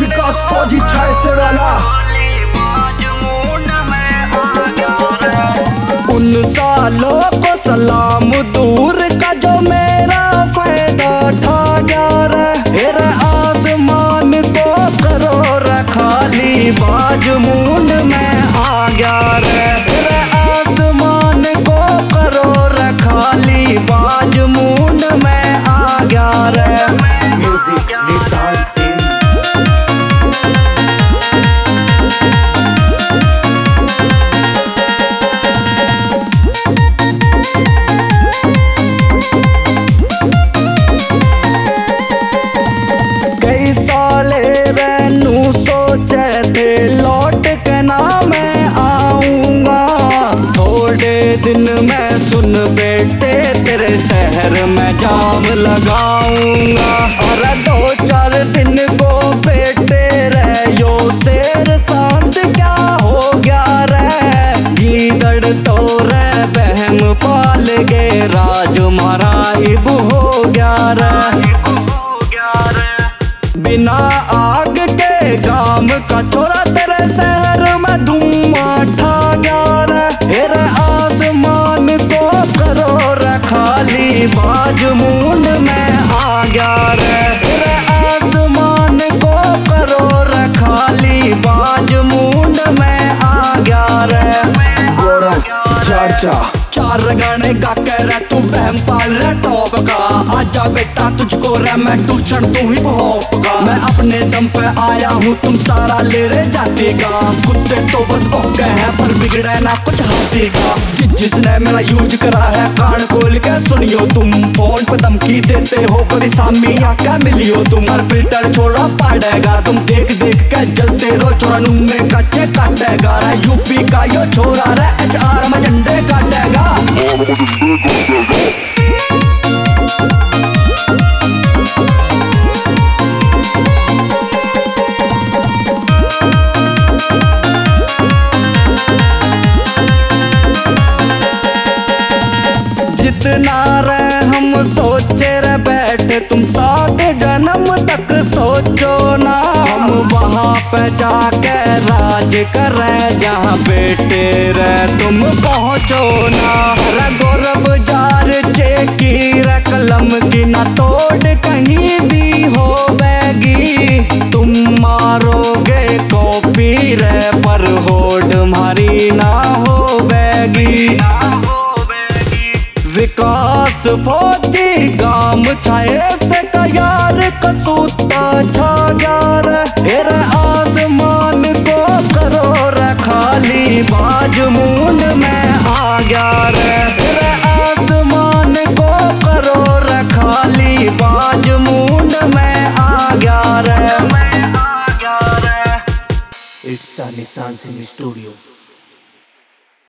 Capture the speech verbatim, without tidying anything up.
विकास फौजी छाए से वाला। उन सालों को सलाम दूर का जो मेरा फायदा ठा गया रे, आसमान को करो रे खाली बाज मून में आ गया रे, आसमान को करो रे खाली बाज मून में आ गया रे। म्यूजिक निशान सिंह। लौट के ना मैं आऊंगा थोड़े दिन में, सुन बेटे तेरे शहर में जाम लगाऊंगा। और दो चार दिन को बेटे रे यो शेर शांत क्या हो गया रे, गीदड़ तो रे बहम पाल गे राज मराइब हो गया रे। बिना आग के गाम का छोरा तेरे शहर में धुआं ठा गया रे, रे आसमान को करो रे खाली बाज मून में आ गया रे, रे आसमान को करो रे खाली बाज मून में आ गया रे। गौरव चर्चा चार गाने गा कर तू बहम पाल रहा टॉप का, आजा बेटा तुझको रे मैं ट्यूशन तू ही भोप का। मैं अपने दम पे आया हूँ तुम सारा ले रहे जातेगा, कुत्ते तो बस भौंके हैं पर बिगड़े ना कुछ हाथी का। जि, जिसने मेरा यूज करा है कान खोल के सुनियो तुम, फोन पे धमकी देते हो कोई सामी क्या मिलियो तुम। हर फिल्टर छोड़ा पाड़ेगा तुम, देख देख के जलते रो छोरा में कच्चे काटेगा रे। यूपी का यो छोरा रे एच आर में झंडे काटेगा। जितना रे हम सोचे रे बैठे तुम सात जन्म तक सोचो ना, हम वहाँ पे जाके राज करे जहाँ बेटे रे तुम पहुँचो ना। रे गौरव जार चेकी रे कलम की ना तोड़ कहीं भी हो बैगी, तुम मारोगे कॉपी रे पर होड़ मारी ना हो बैगी। विकास फौजी गाम छाए से यार कसूता छा गया रे, रे आसमान को करो रे खाली बाज मून में आ गया रे, रे आसमान को करो रे खाली बाज मून में आ गया रे। It's a Nissan Sim Studio.